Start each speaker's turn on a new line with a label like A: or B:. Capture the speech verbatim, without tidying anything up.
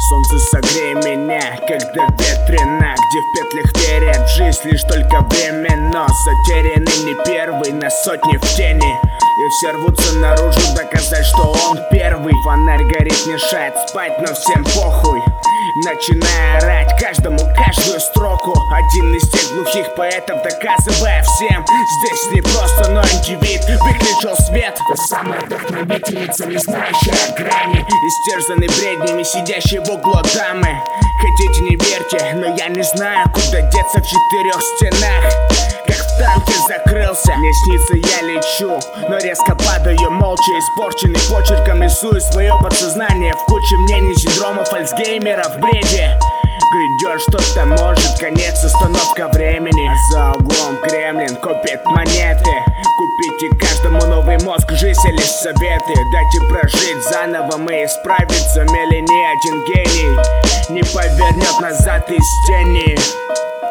A: Солнце, согрей меня, когда ветрено, где в петлях верят, жизнь лишь только временно. Затерянный не первый, на сотни в тени, и все рвутся наружу доказать, что он первый. Фонарь горит, мешает спать, но всем похуй. Начиная орать каждому каждую строку. Один из тех глухих поэтов, доказывая всем: здесь не просто, но индивид выключил свет.
B: Та самая вдохновительница, не знающая грани,
A: истерзанный бреднями, сидящий в углу дамы. Хотите, не верьте, но я не знаю, куда деться в четырех стенах. Как в танке закрылся, мне снится, я лечу, но резко падаю молча, испорченный почерком рисую свое подсознание в куче мнений, синдромов Альцгеймера в бреде. Грядет что-то, может, конец, остановка времени. А за углом Кремлин копит монеты. Купите каждому новый мозг, жизнь лишь советы. Дайте прожить заново, мы исправиться. Мели ни один гений не повернет назад из тени.